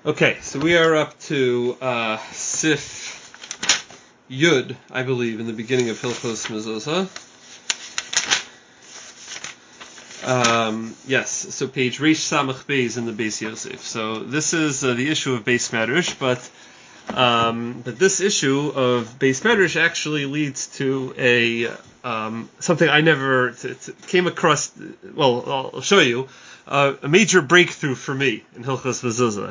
Okay, so we are up to Sif Yud, I believe, in the beginning of Hilchos Mezuzah. Yes, so page Reish Samach Beis in the Beis Yosef. So this is the issue of Beis Medrash, but this issue of Beis Medrash actually leads to a something I never came across. Well, I'll show you. A major breakthrough for me in Hilchos Mezuzah,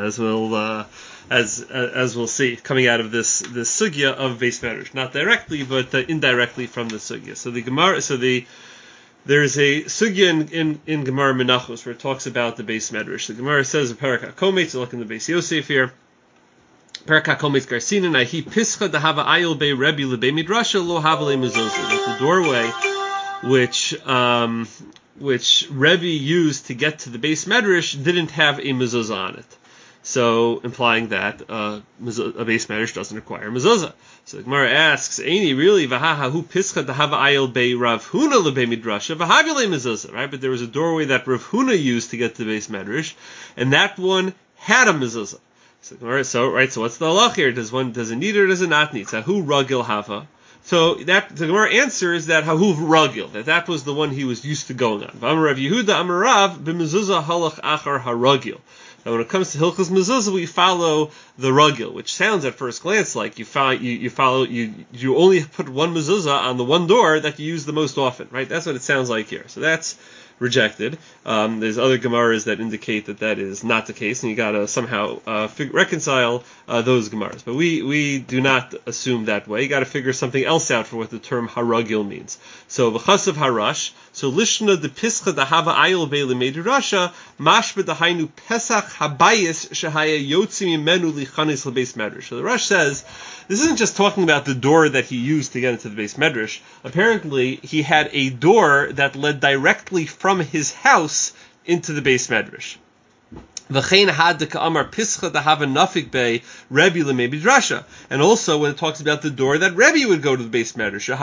as we'll see, coming out of this sugya of Beis Medrash, not directly but indirectly from the sugya. So the Gemara, there's a sugya in Gemara Menachos where it talks about the Beis Medrash. The Gemara says in Parak HaKometz, look in the Beis Yosef here. Parak HaKometz Garsinan Ahi Pischa Dahava Ayil Bei Rebbe LeBei Midrasha Lo Havale Mezuzah. That the doorway which Rebbe used to get to the Beis Medrash didn't have a mezuzah on it. So, implying that a Beis Medrash doesn't require a mezuzah. So the Gemara asks, Eini really v'hahahu pischa dahava ayil bei Rav Huna lebei midrasha v'havile mezuzah, right? But there was a doorway that Rav Huna used to get to the Beis Medrash, and that one had a mezuzah. So what's the halach here? Does it need or does it not need? Sahu ragil hava. So that the Gemara answers that hahuv ragil, that was the one he was used to going on. V'amar Rav Yehuda amar Rav b'mezuzah halach achar haragil. Now when it comes to Hilchos Mezuzah, we follow the ragil, which sounds at first glance like you only put one mezuzah on the one door that you use the most often, right? That's what it sounds like here. So that's rejected. There's other Gemaras that indicate that is not the case, and you gotta somehow reconcile those Gemaras. But we do not assume that way. You gotta figure something else out for what the term haragil means. So v'chasav harash. So lishna de pischa dahava ayil be'le medrasha mashba dahainu pesach habayis shehaya yotzim imenu lichanis lebeis medrash. So the Rosh says this isn't just talking about the door that he used to get into the Beis Medrash. Apparently, he had a door that led directly from his house into the Beis Medrash. And also when it talks about the door that Rebbe would go to the Beis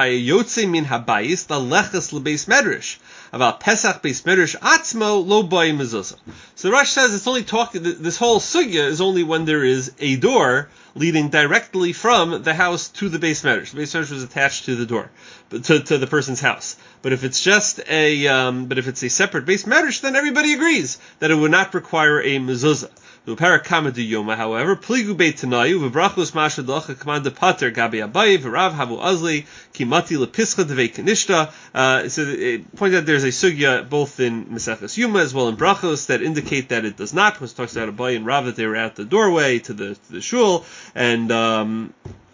Medrash, about Pesach Beis Medrash atzmo lo b'ay mezuzah. So the Rosh says it's only talking. This whole sugya is only when there is a door leading directly from the house to the Beis Medrash. The Beis Medrash was attached to the door, to the person's house. But if it's just a separate Beis Medrash, then everybody agrees that it would not require a mezuzah. However, pligu beit tanayu v'brachos mashadlacha command pater gabi abayi v'rav havu azli kimati lepischa devei kanishta. So it points out there's a sugya both in Maseches Yuma as well in Brachos that indicate that it does not. When it talks about Abayi and Rav that they were at the doorway to the shul, and the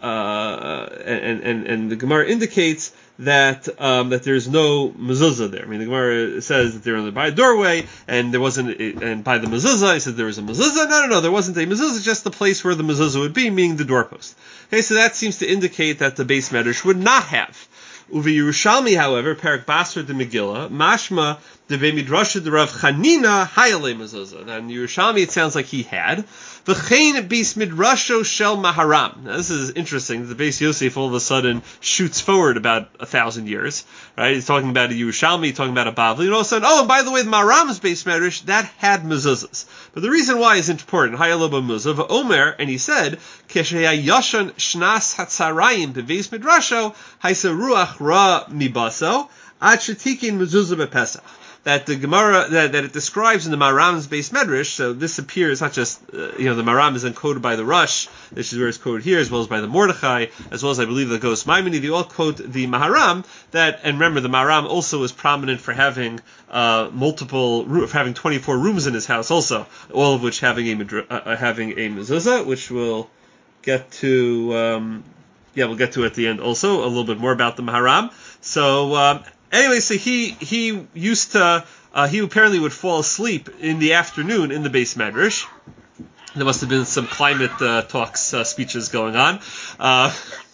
Gemara indicates that there's no mezuzah there. I mean, the Gemara says that they're by a doorway, and there wasn't, and by the mezuzah, he said there was a mezuzah. No, there wasn't a mezuzah, just the place where the mezuzah would be, meaning the doorpost. Okay, so that seems to indicate that the Beis Medrash would not have. Uvi Yerushalmi, however, Perak Basra de Megillah, Mashma de Midrasha de Rav Chanina Hayale mezuzah. Now in Yerushalmi, it sounds like he had. V'chein Beis Midrasho shel Maharam. Now this is interesting. The Beis Yosef all of a sudden shoots forward about 1,000 years. Right? He's talking about a Yerushalmi, talking about a Bavli, and all of a sudden, and by the way, the Maharam's Beis Medrash, that had mezuzahs. But the reason why is important. Hayale b'mezuzah Omer, and he said, Kesheya Yashan Shnas Hatzarayim beVeis Midrasho Haisa Ruach Ra Mibaso Ad Shetikin Mezuzah bePesach. That the Gemara that it describes in the Maharam's Beis Medrash. So this appears not just the Maharam is encoded by the Rosh. This is where it's quoted here, as well as by the Mordechai, as well as I believe the Gos Maimoni. They all quote the Maharam. That, and remember, the Maharam also is prominent for having for having 24 rooms in his house, also, all of which having a mezuzah, which we'll get to. We'll get to at the end. Also, a little bit more about the Maharam. So. Anyway, so he used to he apparently would fall asleep in the afternoon in the Beis Medrash. There must have been some climate talks speeches going on. No.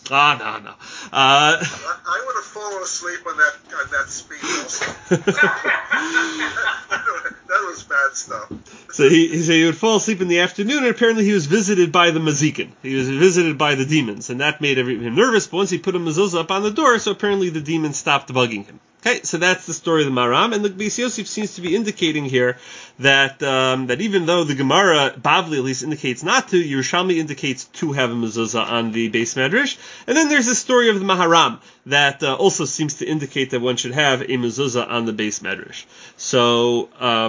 I would have fallen asleep on that speech also. That was bad stuff. So he would fall asleep in the afternoon, and apparently he was visited by the mazikin. He was visited by the demons, and that made him nervous. But once he put a mezuzah up on the door, so apparently the demons stopped bugging him. Okay, so that's the story of the Maram, and the Beis Yosef seems to be indicating here that that even though the Gemara, Bavli at least, indicates not to, Yerushalmi indicates to have a mezuzah on the Beis Medrash, and then there's the story of the Maharam that also seems to indicate that one should have a mezuzah on the Beis Medrash. So,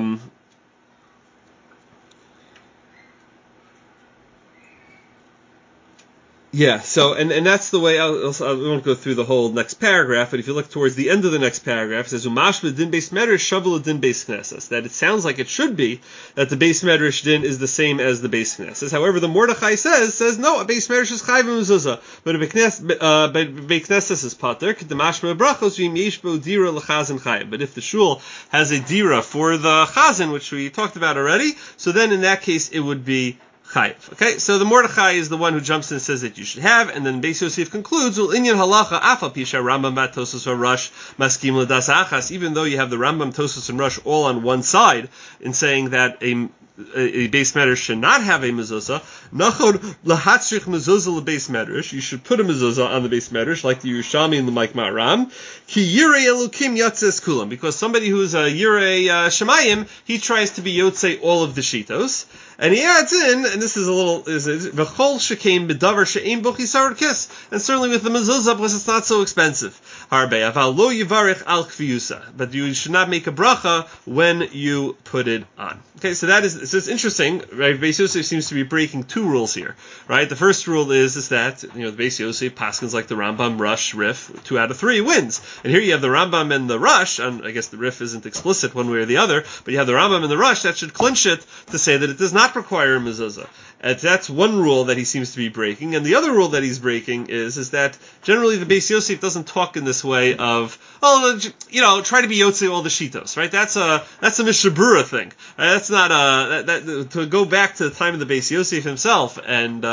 yeah, so, and that's the way, I won't go through the whole next paragraph, but if you look towards the end of the next paragraph, it says, Umashva din Beis Medrash, Shavel din Beis Knesses, that it sounds like it should be that the Beis Medrash din is the same as the Beis Knesses. However, the Mordechai says, no, a Beis Medrash is Chayv Mezuzah, but a Beis Knesses is Pater, K'damashma Brachos, V'im Yeshbo Dira L'chazan Chayv. But if the shul has a Dira for the Chazan, which we talked about already, so then in that case it would be Chayiv. Okay, so the Mordechai is the one who jumps in and says that you should have, and then Beis Yosef concludes, Inyan halacha afa pisha Rambam bat Tosfos Rosh maskim l'das achas. Even though you have the Rambam, Tosfos, and Rosh all on one side in saying that a Beis Medrash should not have a mezuzah, nachod lahatzrich mezuzah leBeis Medrash. You should put a mezuzah on the Beis Medrash, like the Yerushalmi and the Mike Maram. Ki yirei elukim yatzes kulam, because somebody who's a yirei shemayim, he tries to be yotzei all of the shitos. And he adds in, and this is a little, v'chol shekein b'davar she'ein bo chisar kis, and certainly with the mezuzah, because it's not so expensive. Harbe aval lo yivarich al kfiyusa, but you should not make a bracha when you put it on. Okay, so it's interesting, right? Beis Yosef seems to be breaking two rules here, right? The first rule is that, the Beis Yosef paskins like the Rambam, Rush, Rif, 2 out of 3 wins. And here you have the Rambam and the Rush, and I guess the Rif isn't explicit one way or the other, but you have the Rambam and the Rush, that should clinch it to say that it does not require a mezuzah. And that's one rule that he seems to be breaking. And the other rule that he's breaking is that generally the Beis Yosef doesn't talk in this way of, try to be yotzei all the shitos, right? That's a Mishabura thing. That's not to go back to the time of the Beis Yosef himself and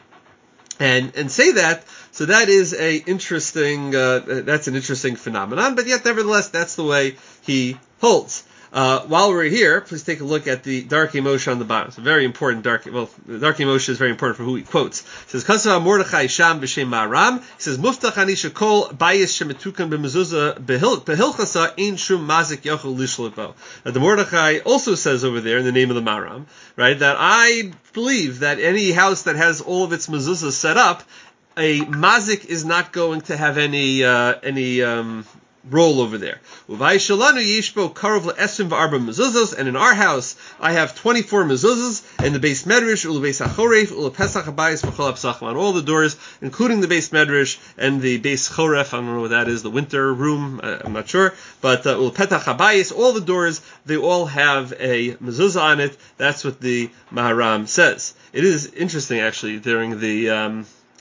say that. So that is that's an interesting phenomenon, but yet nevertheless that's the way he holds. While we're here, please take a look at the Darkei Moshe on the bottom. It's a very important Darkei Moshe is very important for who he quotes. It says, Kasav Mordechai Sham b'shem Maram. He says, Muftach anisha kol bayis shemetukan b'mezuzah behilchasa ein shum mazik yochel lishlepo. The Mordechai also says over there in the name of the Maram, right, that I believe that any house that has all of its mezuzahs set up, a mazik is not going to have any roll over there. And in our house, I have 24 mezuzahs, and the Beis Medrash, Beis HaChoref, Pesach Habayis, on all the doors, including the Beis Medrash and the Beis Choref. I don't know what that is, the winter room, I'm not sure, but Petach Habayis, all the doors, they all have a mezuzah on it. That's what the Maharam says. It is interesting, actually, during the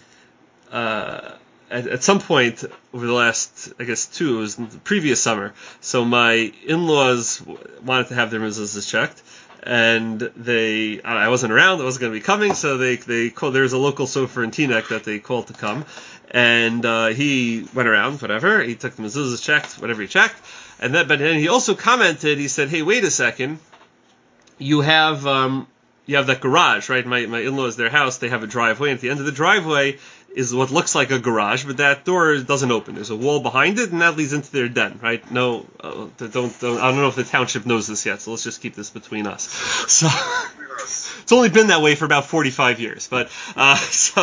at some point over the last, I guess, it was in the previous summer, so my in-laws wanted to have their mezuzahs checked, and I wasn't around, I wasn't going to be coming, so they called, there's a local sofer in Teaneck that they called to come, and he went around, whatever, he took the mezuzahs checked, whatever he checked, but then he also commented, he said, hey, wait a second, you have that garage, right? My in-laws, their house, they have a driveway, and at the end of the driveway is what looks like a garage, but that door doesn't open. There's a wall behind it, and that leads into their den, right? No, don't. I don't know if the township knows this yet, so let's just keep this between us. So it's only been that way for about 45 years, but I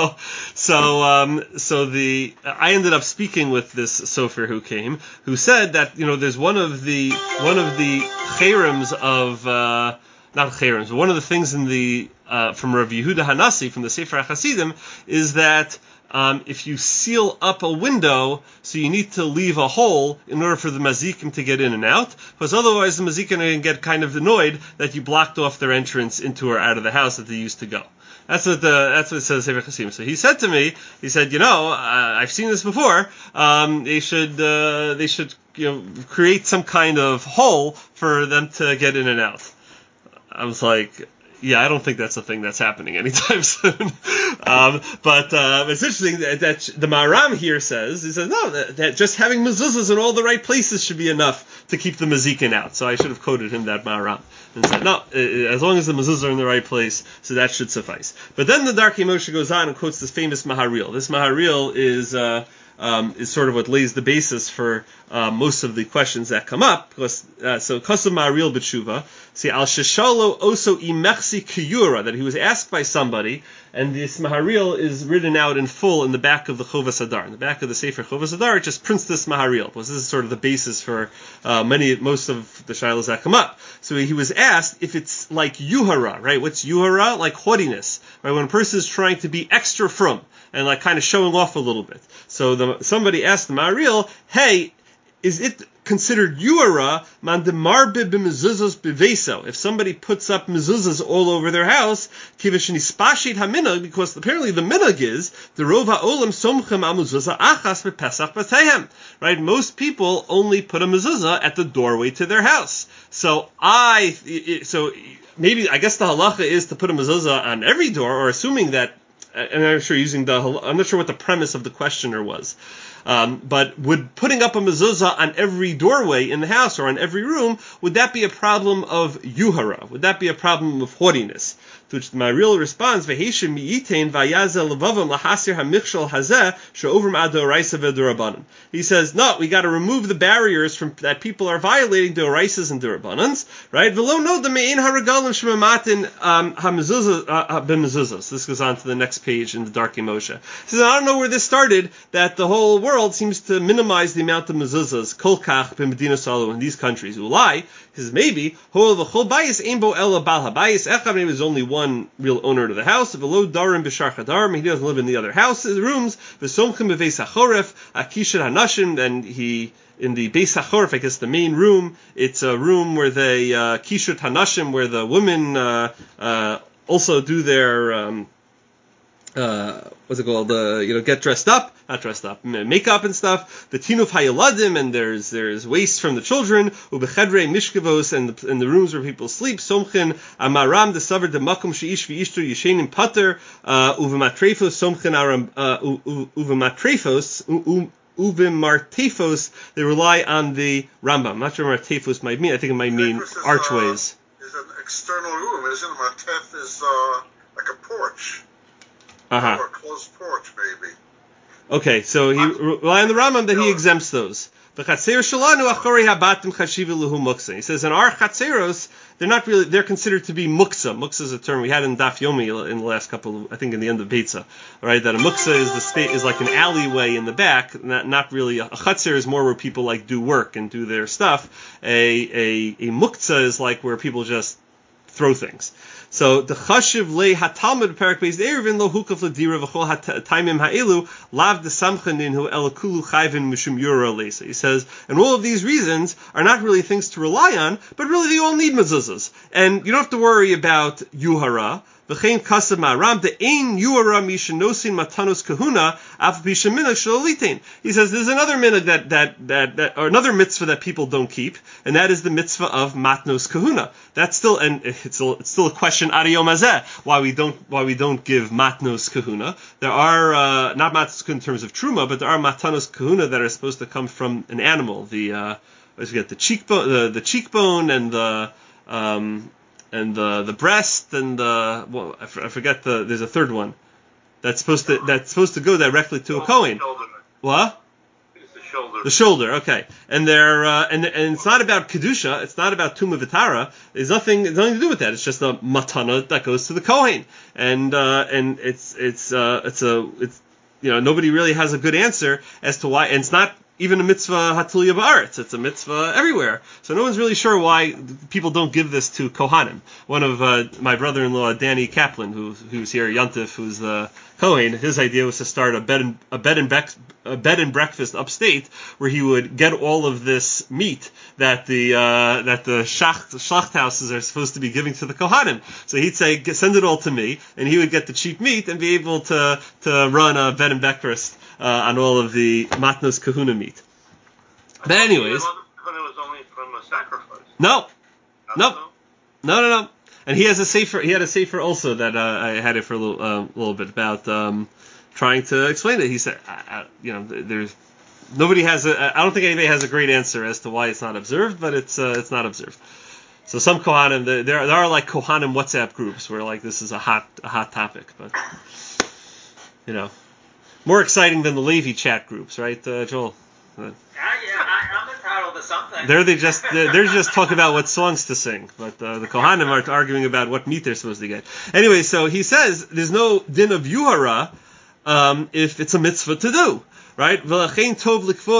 ended up speaking with this sofer who came, who said that there's one of the cherems of not cherems, but one of the things in the from Rav Yehuda Hanasi from the Sefer HaChasidim is that if you seal up a window, so you need to leave a hole in order for the mazikim to get in and out, because otherwise the mazikim are going to get kind of annoyed that you blocked off their entrance into or out of the house that they used to go. That's what it says Sefer Chasim. So he said to me, I've seen this before. They should create some kind of hole for them to get in and out. I was like, yeah, I don't think that's a thing that's happening anytime soon. But it's interesting that the Maharam here says, no, that just having mezuzahs in all the right places should be enough to keep the mazikin out. So I should have quoted him that Maharam and said, no, as long as the mezuzahs are in the right place, so that should suffice. But then the Darkei Moshe goes on and quotes this famous Maharil. This Maharil is is sort of what lays the basis for most of the questions that come up. Because so Kasav Maharil b'tshuva, see al sheshalo also imechsi kiyura, that he was asked by somebody, and this Maharil is written out in full in the back of the Chovas Hadar. In the back of the Sefer Chovas Hadar, it just prints this Maharil, because this is sort of the basis for most of the shilas that come up. So he was asked if it's like yuhara, right? What's yuhara? Like haughtiness, right? When a person is trying to be extra frum and like kind of showing off a little bit. So somebody asked the Maharil, hey, is it considered yuara man demarbe b'mezuzos b'veso? If somebody puts up mezuzos all over their house, kivishni spashit haminag, because apparently the minhag is the rova olam somchem amuzuzah achas b'pesach b'tehem. Right? Most people only put a mezuzah at the doorway to their house. So maybe I guess the halacha is to put a mezuzah on every door, or assuming that. And I'm not sure what the premise of the questioner was. But would putting up a mezuzah on every doorway in the house or on every room, would that be a problem of yuhara? Would that be a problem of haughtiness? To which the Maharil responds, "V'heishim mi'itain vayazel levavam lahasir hamichshal hazeh she'ovrim ad d'oraisa v'dorabanan." He says, no, we got to remove the barriers from that people are violating d'oraisas and d'orabanans, right? V'lo no the me'in haragalim shemamatin b'mezuzos. This goes on to the next page in the Darkei Moshe. He says, I don't know where this started, that the whole world seems to minimize the amount of mezuzahs kol kach b'medina salu in these countries. Ulai, he says, maybe hol v'chol bayis ein bo ela bal habayis echad, maybe there's only one real owner to the house. V'lo darim b'shar chadarim, he doesn't live in the other houses, rooms. V'somchim b'veis hachoref akishet hanashim, and he in the Beis HaChoref, I guess the main room, it's a room where they kishut hanashim, where the women also do their what's it called? Get dressed up, not dressed up, makeup and stuff. The tinuf hayaladim, and there's waste from the children. Ubechedrei mishkavos, and the rooms where people sleep. Somchin amaram desaver demakum sheish v'ishtu yishenim pater uvematrefos somchin aram uvematrefos. Uvimartefos, they rely on the Rambam. I'm not sure what martefos might mean. I think it might mean archways. Is an external room, isn't it? Martef is like a porch. Uh-huh. Or a closed porch, maybe. Okay, so he rely on the Rambam that he exempts those. He says in our chatzeros, they're considered to be muksa. Muksa is a term we had in Daf Yomi in the last couple, I think in the end of Beitza, right? That a muksa is like an alleyway in the back, not really a chatzer is more where people like do work and do their stuff. A muksa is like where people just throw things. So the chashiv le hatalmud parak beis erevin lo hukaf ledira v'chol taimim ha'elu lav desamchaninhu elakulu chayvin mishum yura leisa. He says, and all of these reasons are not really things to rely on, but really they all need mezuzahs, and you don't have to worry about yuhara. V'chein kasav ma'aram de'ein yuhara mishenosin matanos kahuna af b'sheminach shalolitain. He says there's another minhag that or another mitzvah that people don't keep, and that is the mitzvah of matnos kahuna. That's still, and it's still a question adiyom hazeh, why we don't give matnos kahuna. There are not matnos kahuna in terms of truma, but there are matanos kahuna that are supposed to come from an animal. The cheekbone and the breast and I forget there's a third one that's supposed to go directly to a kohen. What? The shoulder, okay. And they're and it's not about kedusha. It's not about tuma v'tara. There's nothing to do with that. It's just a matana that goes to the kohen, and it's nobody really has a good answer as to why. And it's not even a mitzvah hatulya ba'aretz. It's a mitzvah everywhere. So no one's really sure why people don't give this to kohanim. One of my brother-in-law, Danny Kaplan, who's here, Yantif, who's the kohen, his idea was to start a bed and breakfast upstate where he would get all of this meat that the shacht houses are supposed to be giving to the kohanim. So he'd say, send it all to me, and he would get the cheap meat and be able to run a bed and breakfast on all of the matnos kahuna meat. But anyways, kahuna was only from a sacrifice. No. And he has a sefer. He had a sefer also that I had it for a little bit about trying to explain it. He said, there's nobody has I don't think anybody has a great answer as to why it's not observed, but it's not observed. So some kohanim, there are like kohanim WhatsApp groups where like this is a hot topic, but More exciting than the Levi chat groups, right, Joel? I'm entitled to something. They're just talking about what songs to sing, but the Kohanim are arguing about what meat they're supposed to get. Anyway, so he says there's no din of yuhara if it's a mitzvah to do. Right? And he says,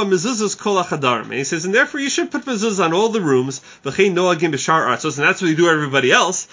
and therefore you should put mezuzah on all the rooms, and that's what you do everybody else.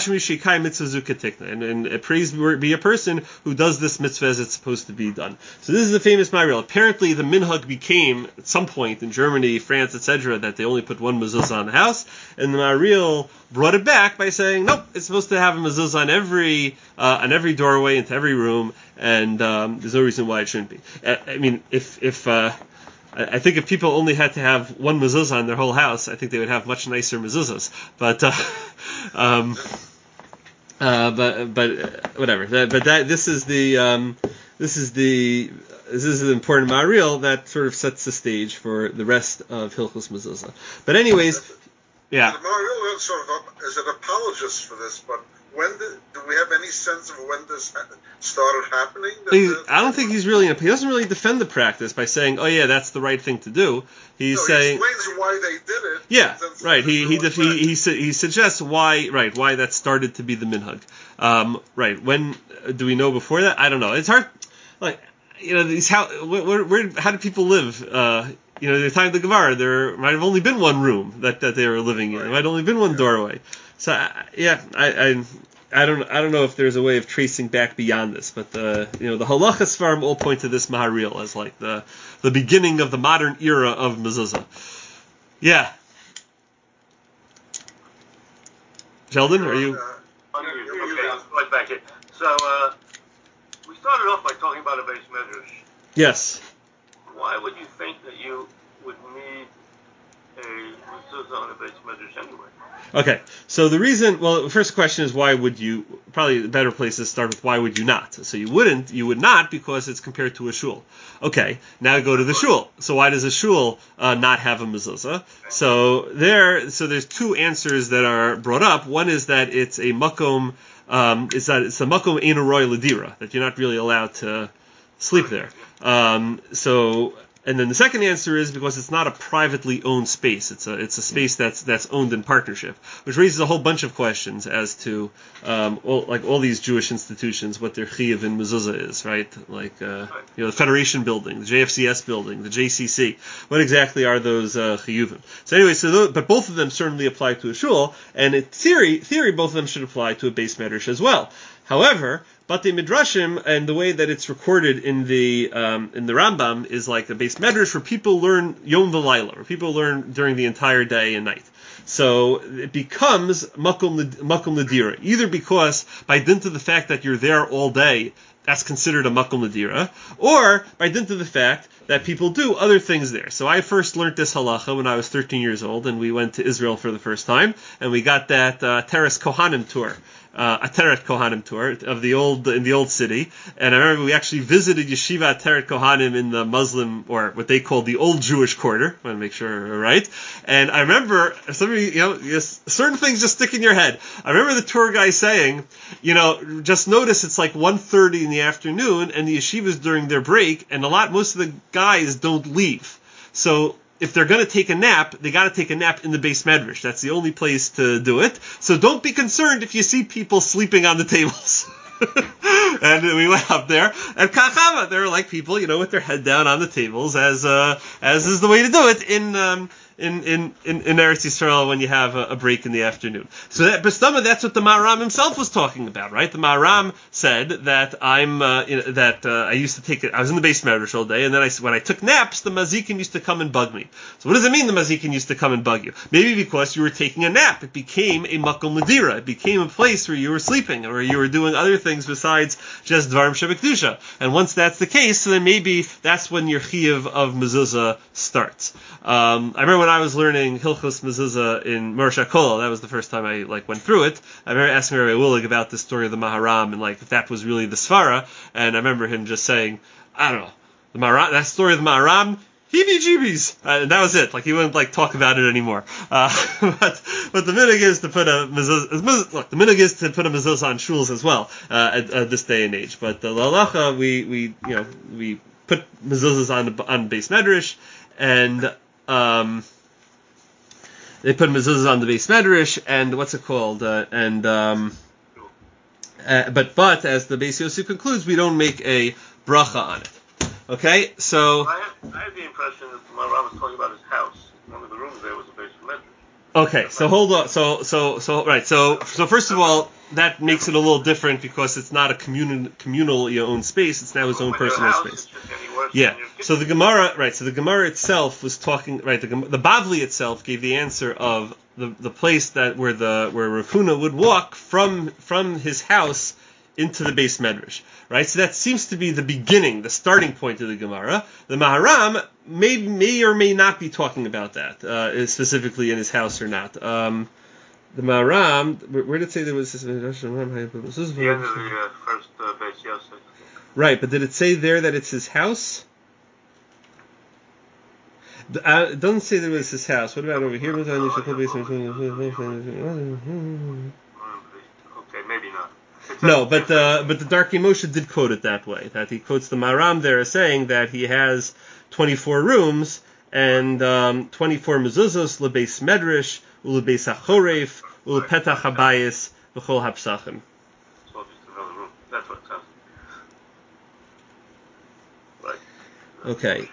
And praise be a person who does this mitzvah as it's supposed to be done. So this is the famous Maharil. Apparently the minhag became, at some point in Germany, France, etc., that they only put one mezuzah on the house, and the Maharil brought it back by saying, nope, it's supposed to have a mezuzah on every doorway into every room, and there's no reason why it shouldn't be. I mean, I think if people only had to have one mezuzah in their whole house, I think they would have much nicer mezuzahs. But whatever. This is the important Maharil that sort of sets the stage for the rest of Hilchos Mezuzah. But anyways, yeah. The Maharil sort of is an apologist for this, but do we have any sense of when this started happening? I don't think he doesn't really defend the practice by saying, oh yeah, that's the right thing to do. He explains why they did it. Yeah, right. He suggests why that started to be the minhag. Right. When do we know before that? I don't know. It's hard. Like, how do people live? The time of the Gemara, there might have only been one room that they were living in. There might have only been one doorway. So I don't know if there's a way of tracing back beyond this, but the halachas farm all point to this Maharil as like the beginning of the modern era of mezuzah. Yeah. Sheldon, are you? Right back here. So we started off by talking about a base medrash. Yes. Why would you think that you would need a mezuzah on a base medrash anyway? Okay, so the first question is why would you, probably the better place to start with why would you not? So you would not because it's compared to a shul. Okay, now go to the shul. So why does a shul not have a mezuzah? So there's two answers that are brought up. One is that it's a makom, it's a makom einu roy ledira, that you're not really allowed to sleep there. And then the second answer is because it's not a privately owned space. It's a space that's owned in partnership, which raises a whole bunch of questions as to all these Jewish institutions, what their chiyuv in mezuzah is, right? Like the Federation Building, the JFCS Building, the JCC. What exactly are those chiyuvim? So anyway, but both of them certainly apply to a shul, and in theory, both of them should apply to a base medrash as well. However, Batei Midrashim and the way that it's recorded in the Rambam is like a base medrash where people learn Yom V'Layla, where people learn during the entire day and night. So it becomes makom ledira, either because by dint of the fact that you're there all day, that's considered a makom ledira, or by dint of the fact that people do other things there. So I first learned this halacha when I was 13 years old, and we went to Israel for the first time, and we got that Teres Kohanim tour. Ateret Kohanim tour in the old city, and I remember we actually visited Yeshiva Ateret Kohanim in the Muslim, or what they call the old Jewish quarter. I want to make sure we're right. And I remember certain things just stick in your head. I remember the tour guy saying, just notice it's like 1:30 in the afternoon, and the yeshivas during their break, and most of the guys don't leave. So if they're going to take a nap, they got to take a nap in the base medrash. That's the only place to do it. So don't be concerned if you see people sleeping on the tables. And we went up there, and kachama, there were like people, with their head down on the tables, as is the way to do it in Eretz Yisrael when you have a break in the afternoon. So that's what the Maharam himself was talking about, right? The Maharam said that I used to take it. I was in the base medrash all day, and then when I took naps, the mazikin used to come and bug me. So what does it mean the mazikin used to come and bug you? Maybe because you were taking a nap. It became a makom ledira. It became a place where you were sleeping, or you were doing other things besides just dvarim shebekdusha. And once that's the case, so then maybe that's when your chiyuv of mezuzah starts. I remember when I was learning Hilchos Mezuzah in Morosh HaKol, that was the first time I went through it. I remember asking Rabbi Willig about the story of the Maharam and if that was really the Svara, and I remember him just saying, I don't know, that story of the Maharam, heebie-jeebies. That was it. Like he wouldn't like talk about it anymore. But the minhag is to put a mezuzah. Look, the minhag is to put a mezuzah on shuls as well at this day and age. But the lalacha, we put mezuzahs on Beis Medrash, and they put mezuzahs on the Beis Medrash, and what's it called? But as the Beis Yosef concludes, we don't make a bracha on it. Okay, so I had the impression that my Ram was talking about his house. One of the rooms there was a Beis Medrash. Okay, so hold on. So first of all, that makes it a little different because it's not a communal own space. It's now his own personal space. Yeah. So the Gemara itself was talking. Right. The Bavli itself gave the answer of the place that where Rav Huna would walk from his house into the Beis Medrash. Right. So that seems to be the beginning, the starting point of the Gemara. The Maharam may or may not be talking about that specifically in his house or not. The Maharam, where did it say there was this? The end of the first Beis Yosef. Right, but did it say there that it's his house? It doesn't say there was his house. What about over here? Okay, maybe not. No, but the Darkei Moshe did quote it that way. That he quotes the Maharam there as saying that he has 24 rooms and 24 mezuzos lebeis medrash ulebeis hachoreif ulepetach habayis v'chol hapsachim. So just another room. That's what it sounds like. Right.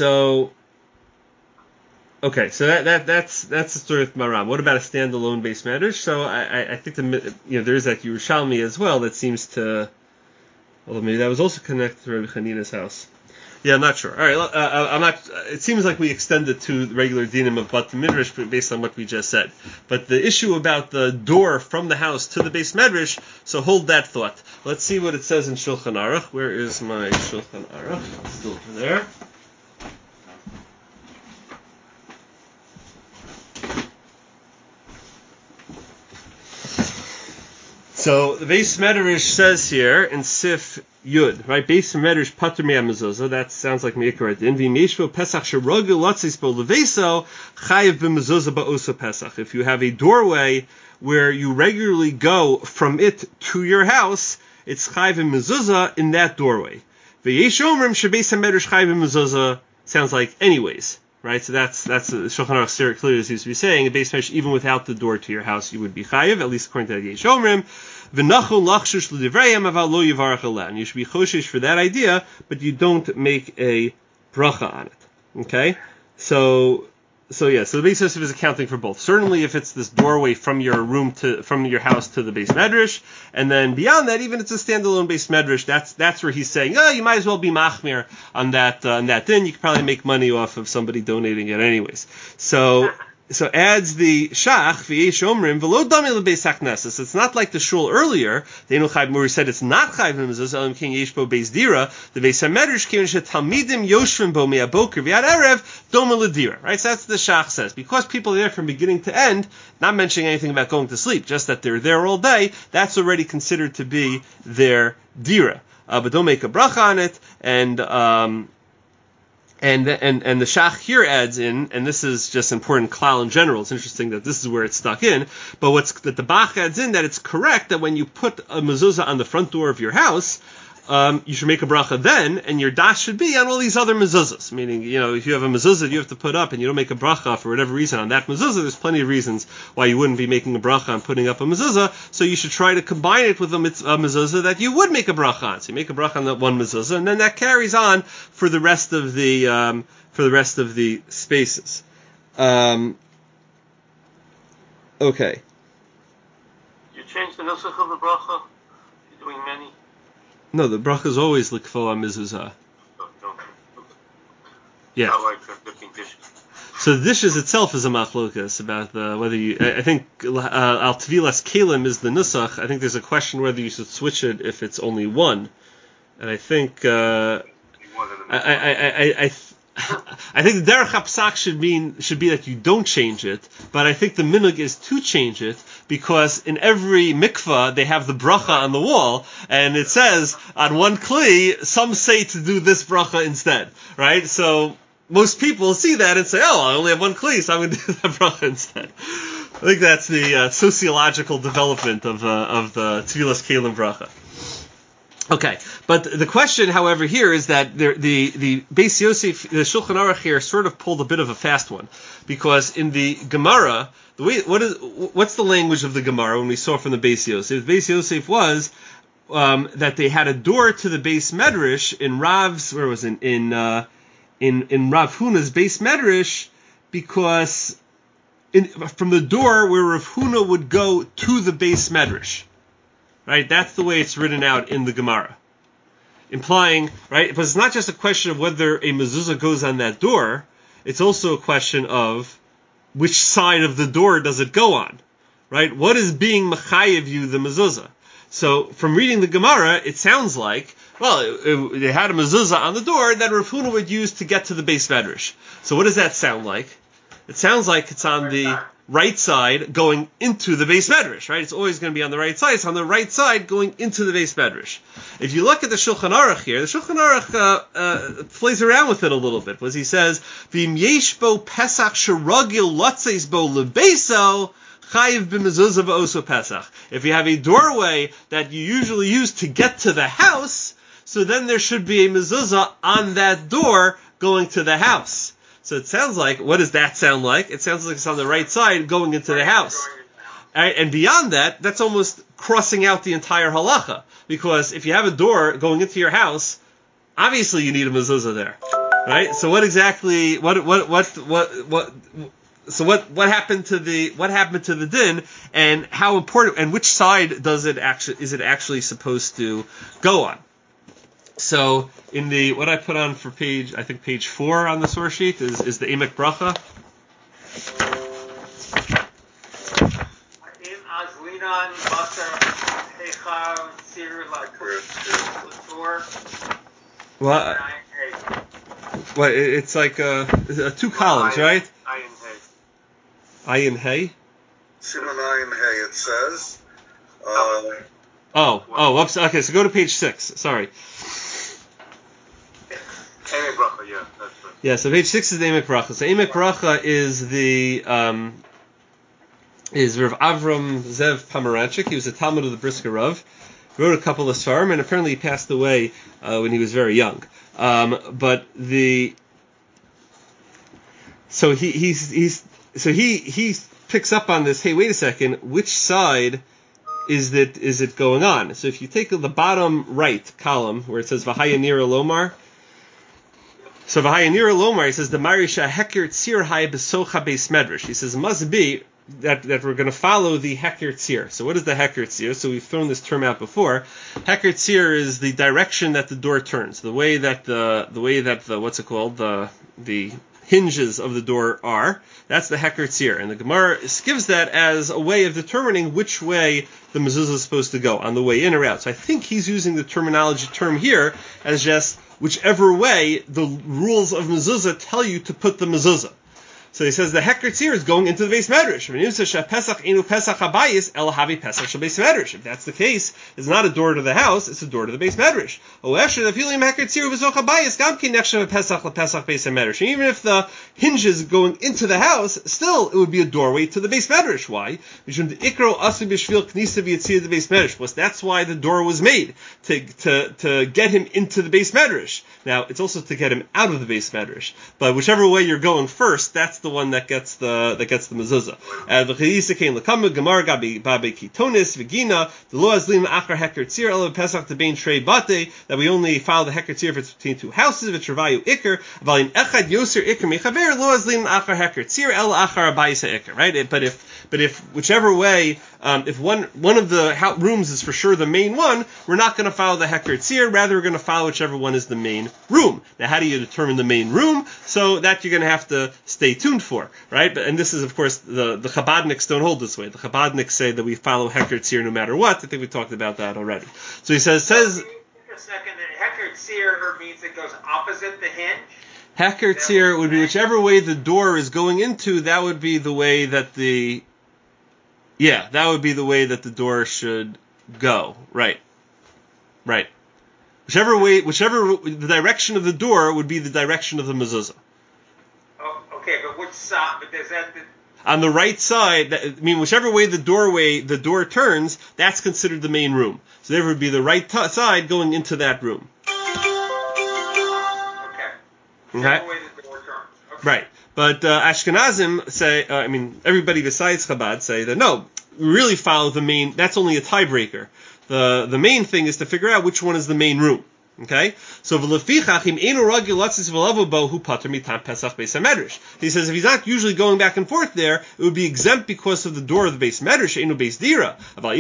Okay, so that's the story of Maharam. What about a standalone Beis Medrash? So I think there is that Yerushalmi as well that seems to, although maybe that was also connected to Rabbi Chanina's house. Yeah, I'm not sure. All right, I'm not. It seems like we extended to the regular dinim of Bat Midrash based on what we just said. But the issue about the door from the house to the Beis Medrash, so hold that thought. Let's see what it says in Shulchan Aruch. Where is my Shulchan Aruch? It's still over there. So the Beis Medrash says here in Sif Yud, right? Beis Medrash patur me'amezuzah. That sounds like meikar adin. V'yimeshvo pesach sherogel latzis bo leveso chayiv b'mezuzah ba'osa pesach. If you have a doorway where you regularly go from it to your house, it's chayiv b'mezuzah in that doorway. V'yesh omrim shebeis Medrash chayiv b'mezuzah sounds like anyways. Right, so that's Shulchan Aruch clearly seems to be saying a Beis Medrash even without the door to your house you would be chayiv, at least according to the Yesh Omrim. V'nachon lachshush l'divrayim aval lo yivarach alan. You should be choshish for that idea, but you don't make a bracha on it. Okay, so the Beis Yosef is accounting for both. Certainly, if it's this doorway from your house to the Beis Medrash, and then beyond that, even if it's a standalone Beis Medrash, that's where he's saying, you might as well be machmir on that din. You could probably make money off of somebody donating it anyways. So adds the shach v'yesh omrim v'lo dami lebeis hakneses. It's not like the shul earlier. The Enu Chayv Muri said it's not chayv mezuzah elam king yesh bo beis dira. The Beis Medrash kivin shetalmidim yoshvim bo me'aboker v'yad erev doma ledira. Right, so that's the shach says because people are there from beginning to end, not mentioning anything about going to sleep, just that they're there all day. That's already considered to be their dira. But don't make a bracha on it And the Shach here adds in, and this is just important klal in general. It's interesting that this is where it's stuck in. But that the Bach adds in that it's correct that when you put a mezuzah on the front door of your house, you should make a bracha then, and your dash should be on all these other mezuzahs. Meaning, if you have a mezuzah you have to put up and you don't make a bracha for whatever reason on that mezuzah, there's plenty of reasons why you wouldn't be making a bracha on putting up a mezuzah. So you should try to combine it with a mezuzah that you would make a bracha on. So you make a bracha on that one mezuzah, and then that carries on for the rest of the spaces. Okay. You change the nusach of the bracha. You're doing many. No, the bracha is always l'kfol ha-mezuzah. Yeah. Not like dipping dishes. So the dishes itself is a machlokas about whether you. I think al tevilas kelim is the nusach. I think there's a question whether you should switch it if it's only one, and I think I think the derech hapsak should be that you don't change it, but I think the minhag is to change it because in every mikvah they have the bracha on the wall, and it says on one kli some say to do this bracha instead, right? So most people see that and say, oh, I only have one kli, so I'm going to do that bracha instead. I think that's the sociological development of the Tevilas Kelim bracha. Okay, but the question, however, here is that the Beis Yosef, the Shulchan Aruch here, sort of pulled a bit of a fast one, because in the Gemara, what's the language of the Gemara when we saw from the Beis Yosef? The Beis Yosef was that they had a door to the Beis Medrash in Rav's, where was it, in Rav Huna's Beis Medrash, because from the door where Rav Huna would go to the Beis Medrash. Right? That's the way it's written out in the Gemara. Implying, right? But it's not just a question of whether a mezuzah goes on that door, it's also a question of which side of the door does it go on. Right? What is being mechayev you, the mezuzah? So, from reading the Gemara, it sounds like, well, they had a mezuzah on the door that Rav Huna would use to get to the Beis Medrash. So what does that sound like? It sounds like it's on the right side going into the Beis Medrash, right? It's always going to be on the right side. It's on the right side going into the Beis Medrash. If you look at the Shulchan Aruch here, the Shulchan Aruch plays around with it a little bit, because he says, "V'im yesh bo Pesach sheragil lotzeis bo lebeso chayiv b'mezuzah v'oso Pesach." If you have a doorway that you usually use to get to the house, so then there should be a mezuzah on that door going to the house. So it sounds like, what does that sound like? It sounds like it's on the right side going into the house. Right? And beyond that, that's almost crossing out the entire halacha. Because if you have a door going into your house, obviously you need a mezuzah there. Right? So what exactly, what happened to the din, and how important, and which side is it actually supposed to go on? So in the, what I put on for page 4 on the source sheet is the Emek Bracha. Well, it's like two columns, right? Ayin Hey. Simon Ayin Hey, it says. Whoops. Okay, so go to page 6. Sorry. Emek Bracha, yeah, that's right. Yeah, so page 6 is the Emek Bracha. So Emek Bracha is is Rav Avram Zev Pomeranchik. He was a Talmud of the Brisker Rav. Wrote a couple of Svarim, and apparently he passed away when he was very young. So he picks up on this. Hey, wait a second. Which side is it going on? So if you take the bottom right column where it says V'haya Nira Lomar. So V'haya Nira Lomar, he says the Marisha Heker Tzir Hay Besocha Beis Medrash. He says it must be that we're going to follow the Heker Tzir. So what is the Heker Tzir? So we've thrown this term out before. Heker Tzir is the direction that the door turns, the way that the what's it called, the hinges of the door are. That's the Heker Tzir, and the Gemara gives that as a way of determining which way the mezuzah is supposed to go, on the way in or out. So I think he's using the term here as just whichever way the rules of mezuzah tell you to put the mezuzah. So he says the Heker Tzir is going into the Beis Medrash. If that's the case, it's not a door to the house, it's a door to the Beis Medrash. Even if the hinges going into the house, still it would be a doorway to the Beis Medrash. Why? Because that's why the door was made, to get him into the Beis Medrash. Now, it's also to get him out of the Beis Medrash. But whichever way you're going first, that's the one that gets the mezuzah. That we only follow the Heker Tzir if it's between two houses. Right? But if whichever way, if one of the rooms is for sure the main one, we're not going to follow the Heker Tzir. Rather, we're going to follow whichever one is the main room. Now, how do you determine the main room? So that you're going to have to stay tuned for, right? And this is, of course, the Chabadniks don't hold this way. The Chabadniks say that we follow Heker Tzir no matter what. I think we talked about that already. So he says. For a second, the Heker Tzir means it goes opposite the hinge. Heker Tzir would be whichever way the door is going into. That would be the way that the door should go. Right. Whichever the direction of the door would be the direction of the mezuzah. Okay, but which side? But is that the? On the right side, whichever way the door turns, that's considered the main room. So there would be the right side going into that room. Okay. Whichever way the door turns. Okay. Right. But Ashkenazim say, everybody besides Chabad say that no, we really follow the main. That's only a tiebreaker. The main thing is to figure out which one is the main room. Okay, so he says if he's not usually going back and forth there, it would be exempt because of the door of the base medrash, enu base dira.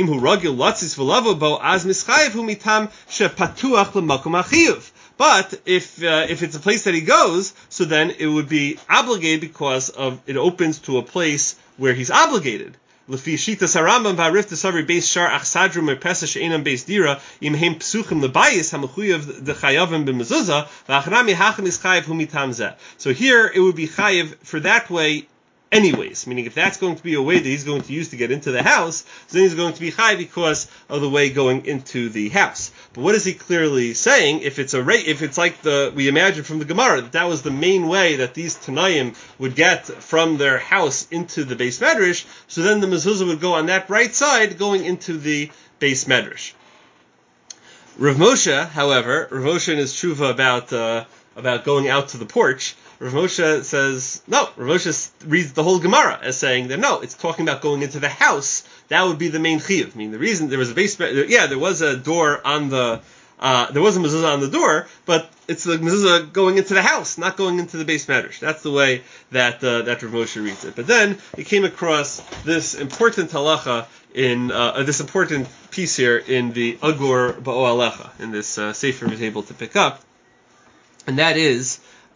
But if it's a place that he goes, so then it would be obligated because of it opens to a place where he's obligated. Lefi shitas harambam v'arif t'savri beis shar achsadru merpesa she'enam beis dira im hem psuchim lebayis hamechuyev the chayavim b'mezuzah v'achrami hacham is chayav hu mitam zeh. So here it would be chayav for that way anyways, meaning if that's going to be a way that he's going to use to get into the house, then he's going to be chayav because of the way going into the house. But what is he clearly saying? If it's like we imagine from the Gemara that was the main way that these Tanaim would get from their house into the Beis Medrash, so then the mezuzah would go on that right side going into the Beis Medrash. Rav Moshe, however, in his tshuva about going out to the porch, Rav Moshe says no. Rav Moshe reads the whole Gemara as saying that no, it's talking about going into the house. That would be the main chiyuv. I mean, the reason there was a there was a door on the, there was a mezuzah on the door, but it's the mezuzah going into the house, not going into the Beis Medrash. That's the way that Rav Moshe reads it. But then he came across this important halacha in this important piece here in the Agur Ba'oalecha, in this sefer he was able to pick up, and that is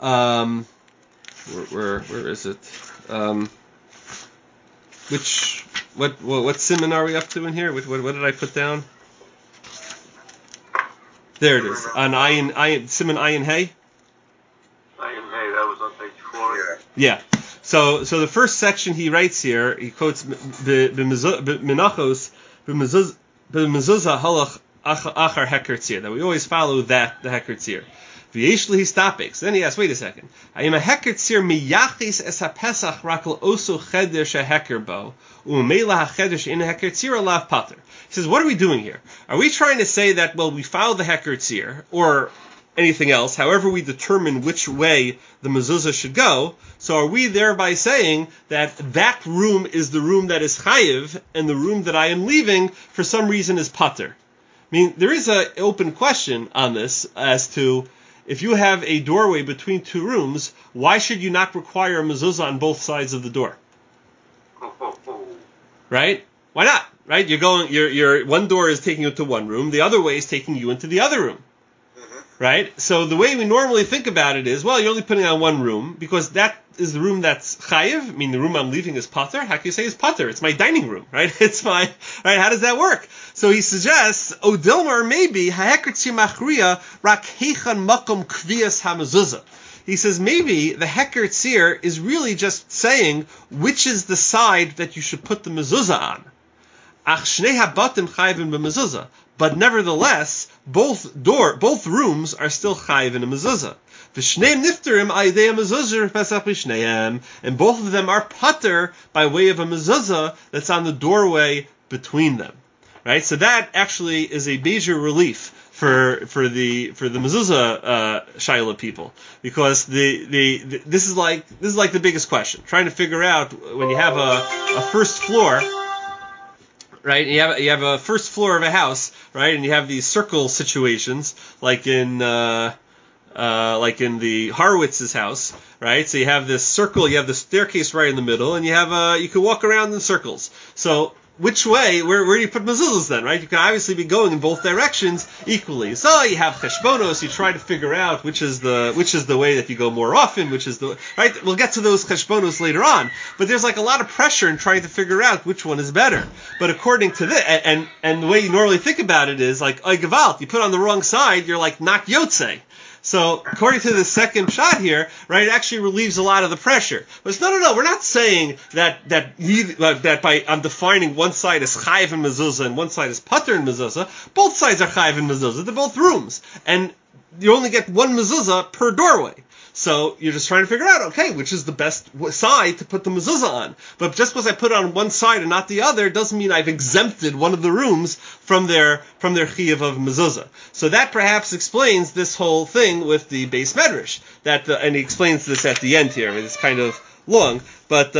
where is it? What simon are we up to in here? What did I put down? There it is. On simon ayin hey. Ayin hey, that was on page 4. Yeah. So the first section he writes here, he quotes Menachos b'mezuzah halach achar heker tzir. That we always follow that the heker tzir. V'yeshli histapik. Then he asks, wait a second. Ayim a heker tzir miyachis es hapesach rakal oso cheder sheheker bo u'meila hacheder she'in heker tzir alav pater. He says, what are we doing here? Are we trying to say that we follow the heker tzir or anything else, however we determine which way the mezuzah should go? So are we thereby saying that room is the room that is chayiv and the room that I am leaving for some reason is pater? I mean, there is an open question on this as to if you have a doorway between two rooms, why should you not require a mezuzah on both sides of the door? Right? Why not? Right? Your one door is taking you to one room, the other way is taking you into the other room. Right? So the way we normally think about it is, well, you're only putting on one room because that is the room that's chayiv. I mean, the room I'm leaving is pater. How can you say it's pater? It's my dining room, right? It's my, right? How does that work? So he suggests, Dilmar maybe, ha'heker tzir machriya rak heichan makom kvias hamezuzah. He says maybe the heker tzir is really just saying which is the side that you should put the mezuzah on. Ach shnei habatim chayivin b'mezuzah. But nevertheless, both rooms are still chayiv in a mezuzah. V'shneim nifterim aydei mezuzah pesach b'shneim, and both of them are pater by way of a mezuzah that's on the doorway between them. Right? So that actually is a major relief for the mezuzah shaila people, because this is like the biggest question, trying to figure out when you have a first floor. Right, you have a first floor of a house, right, and you have these circle situations, like in the Horowitz's house, right? So you have this circle, you have the staircase right in the middle, and you can walk around in circles. So which way, where do you put mezuzahs then, right? You can obviously be going in both directions equally. So you have cheshbonos, you try to figure out which is the way that you go more often, right? We'll get to those cheshbonos later on. But there's like a lot of pressure in trying to figure out which one is better. But according to this, and the way you normally think about it is like, oy gewalt, you put on the wrong side, you're like not yotze. So, according to the second shot here, right, it actually relieves a lot of the pressure. But it's, no, we're not saying that by I'm defining one side as chayiv and mezuzah and one side as pater and mezuzah. Both sides are chayiv and mezuzah. They're both rooms. And you only get one mezuzah per doorway. So you're just trying to figure out, okay, which is the best side to put the mezuzah on. But just because I put it on one side and not the other doesn't mean I've exempted one of the rooms from their chiyuv of mezuzah. So that perhaps explains this whole thing with the Beis Medrash. And he explains this at the end here. I mean, it's kind of long, but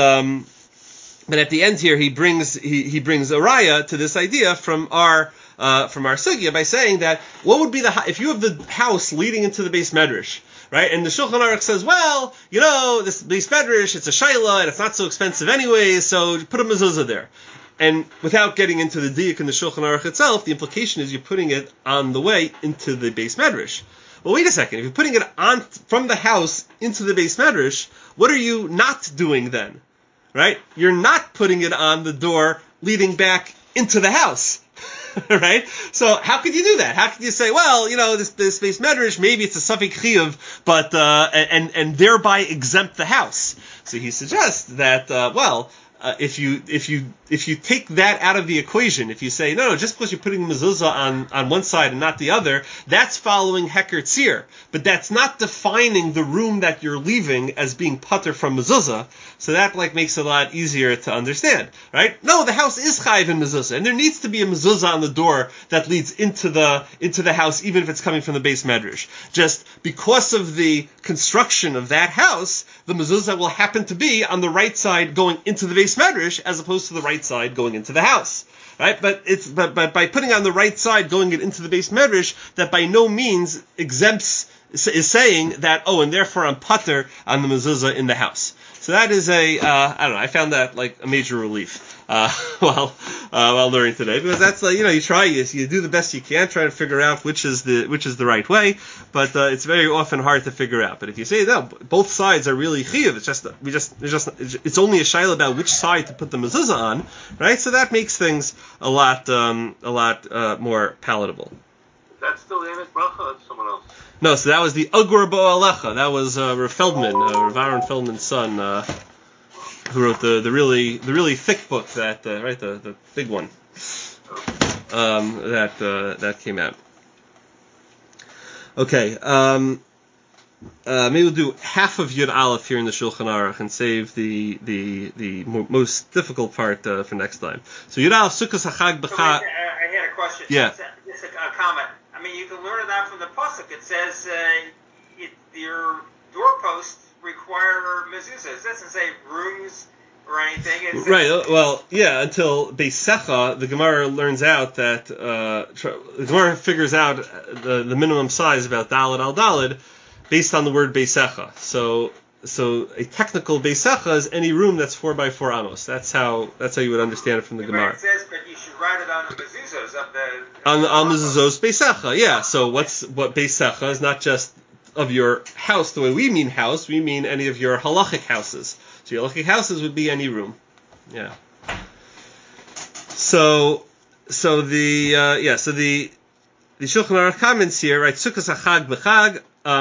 at the end here he brings a raya to this idea from our sugya by saying that what would be if you have the house leading into the Beis Medrash, right? And the Shulchan Aruch says, well, this Beis Medrash, it's a shayla, and it's not so expensive anyway, so put a mezuzah there. And without getting into the diuk in the Shulchan Aruch itself, the implication is you're putting it on the way into the Beis Medrash. Well, wait a second. If you're putting it on from the house into the Beis Medrash, what are you not doing then? Right? You're not putting it on the door leading back into the house. Right? So how could you do that? How could you say, well, this Beis Medrash, maybe it's a Safek Chiyuv, but and thereby exempt the house? So he suggests that if you take that out of the equation, if you say no, just because you're putting mezuzah on one side and not the other, that's following Heker Tzir, but that's not defining the room that you're leaving as being pater from mezuzah. So that makes it a lot easier to understand, right? No, the house is chayiv in mezuzah, and there needs to be a mezuzah on the door that leads into the house, even if it's coming from the Beis Medrash. Just because of the construction of that house, the mezuzah will happen to be on the right side going into the Beis Medrash, as opposed to the right side going into the house, right? But by putting on the right side going into the Beis Medrash, that by no means is saying that, and therefore I'm pater on the mezuzah in the house. So that is I found that a major relief while learning today, because that's you do the best you can, try to figure out which is the right way, but it's very often hard to figure out. But if you say no, both sides are really chiyuv, it's only a shayla about which side to put the mezuzah on, right? So that makes things a lot more palatable. That's still the Emes Bracha, that's someone else. No, so that was the Agur Bo Alecha. That was Rav Feldman, Rav Aaron Feldman's son, who wrote the really thick book that the big one that came out. Okay, maybe we'll do half of Yud Aleph here in the Shulchan Aruch and save the most difficult part for next time. So Yud Aleph Sukkos Hachag B'Chag. I had a question. Yeah. It's a comment. I mean, you can learn it out from the pasuk. It says your doorposts require mezuzahs. It doesn't say rooms or anything. Right. Well, yeah. Until Beisecha, the Gemara learns out that the Gemara figures out the minimum size about Daled al Daled based on the word Beisecha. So a technical Beisecha is any room that's 4x4 amos. That's how you would understand it from the Gemara. It says, but you should write it on the mezuzahs of the. On the mezuzos Beisecha, yeah. So what Beisecha is not just of your house the way we mean house. We mean any of your halachic houses. So your halachic houses would be any room, yeah. So the Shulchan Aruch comments here, right? Sukkos Hachag B'Chag.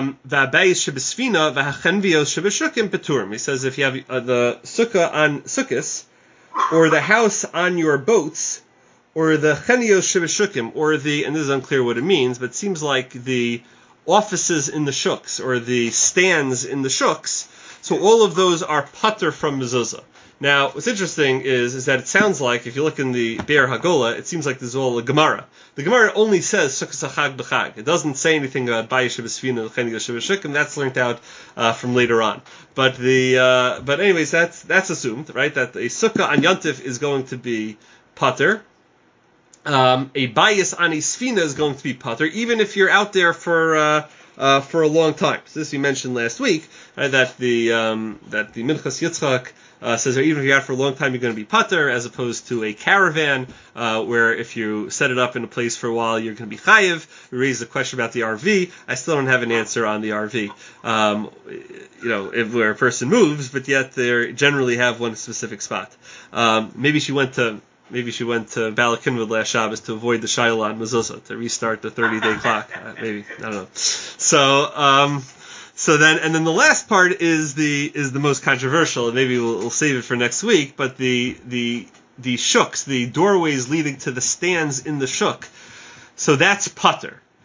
He says if you have the sukkah on sukkos, or the house on your boats, or the chenios shebeshukim, or and this is unclear what it means, but it seems like the offices in the shuks, or the stands in the shuks, so all of those are pater from mezuzah. Now, what's interesting is that it sounds like, if you look in the Be'er Hagola, it seems like this is all a Gemara. The Gemara only says Sukkos Hachag B'Chag. It doesn't say anything about Bayis Shebesfina and Chenios Shebeshukim. That's learned out from later on. But anyways, that's assumed, right? That a sukkah on Yontif is going to be pater. A bayis on a sfina is going to be pater, even if you're out there for a long time. So this we mentioned last week, right? That the Minchas Yitzchak says that even if you're out for a long time, you're going to be pater, as opposed to a caravan, where if you set it up in a place for a while, you're going to be chayiv. We raised the question about the RV. I still don't have an answer on the RV. Where a person moves, but yet they generally have one specific spot. Maybe she went to Bala Cynwyd last Shabbos to avoid the Shiloh on mezuzah, to restart the 30-day clock. Maybe, I don't know. So then the last part is the most controversial, and maybe we'll save it for next week. But the shuks, the doorways leading to the stands in the shuk, so that's pater.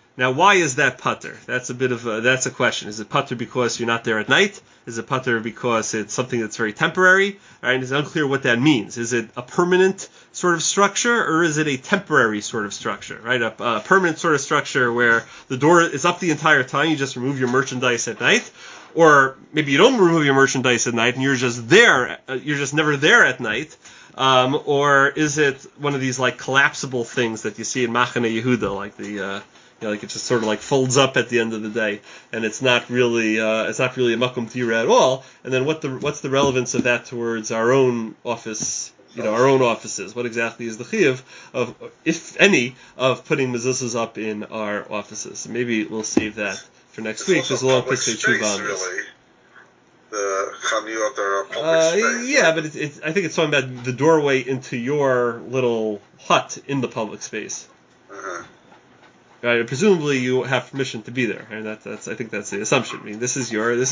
Now, why is that putter? That's a question. Is it putter because you're not there at night? Is it putter because it's something that's very temporary? All right, it's unclear what that means. Is it a permanent sort of structure, or is it a temporary sort of structure? Right, a permanent sort of structure where the door is up the entire time. You just remove your merchandise at night, or maybe you don't remove your merchandise at night and you're just there. You're just never there at night. Or is it one of these like collapsible things that you see in Machane Yehuda, like the like it just sort of like folds up at the end of the day, and it's not really a makom tira at all. And then what's the relevance of that towards our own office, our own offices? What exactly is the chiyuv of, if any, of putting mezuzahs up in our offices? Maybe we'll save that for next week. There's a long picture tshuva on this. Really. The chaniyot are a public space. Yeah, but it's I think it's talking about the doorway into your little hut in the public space. Uh-huh. Right, presumably you have permission to be there, and that's I think that's the assumption. I mean, this is your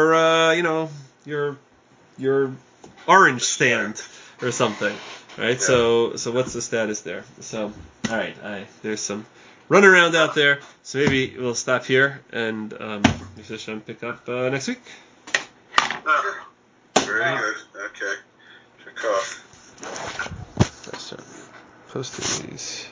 your orange stand or something, right? Yeah. So what's the status there? So all right, there's some runaround out there. So maybe we'll stop here and pick up next week. Very good. Okay. Check off. Posting these.